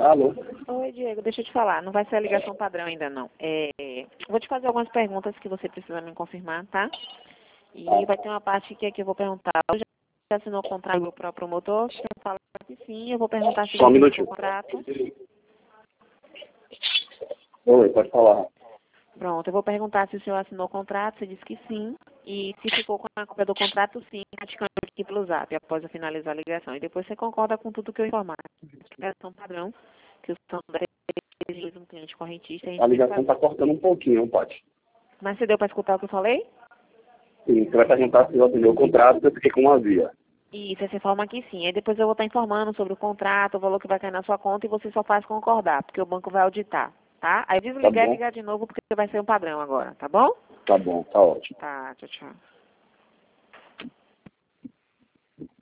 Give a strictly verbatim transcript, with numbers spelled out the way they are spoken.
Alô? Oi, Diego, deixa eu te falar. Não vai ser a ligação padrão ainda, não. É, vou te fazer algumas perguntas que você precisa me confirmar, tá? E Tá. vai ter uma parte que aqui eu vou perguntar. Você já assinou o contrato para o promotor? Se eu falar que sim, eu vou perguntar se Só um você assinou o minutinho. contrato. Oi, pode falar. Pronto, eu vou perguntar se o senhor assinou o contrato, você disse que sim. E se ficou com a cópia do contrato, sim, praticando aqui pelo zap, após eu finalizar a ligação. E depois você concorda com tudo que eu informar. Ligação padrão, que o senhor deve um cliente correntista, a gente A tem que ligação fazer. está cortando um pouquinho, não pode? Mas você deu para escutar o que eu falei? Sim, você vai perguntar se eu assinei o contrato, eu fiquei com uma via. Isso, essa forma aqui sim. Aí depois eu vou estar informando sobre o contrato, o valor que vai cair na sua conta e você só faz concordar, porque o banco vai auditar, tá? Aí Tá desligar e bom? ligar de novo, porque vai ser um padrão agora, tá bom? Tá bom, tá ótimo. Tá, tchau, tchau.